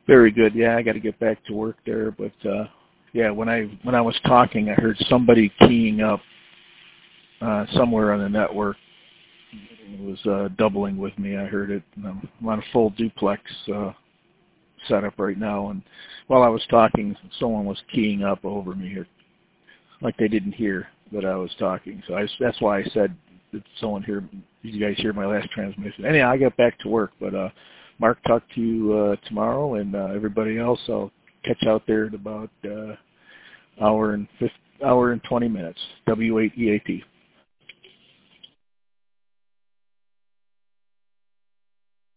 Very good. Yeah, I got to get back to work there, but yeah, when I was talking, I heard somebody keying up somewhere on the network. It was doubling with me. I heard it. And I'm on a full duplex setup right now, and while I was talking, someone was keying up over me, like they didn't hear that I was talking. So that's why I said, did someone hear? Did you guys hear my last transmission? Anyhow, I got back to work, but Mark, talk to you tomorrow, and everybody else, I'll catch out there in about hour and 20 minutes. W8EAP.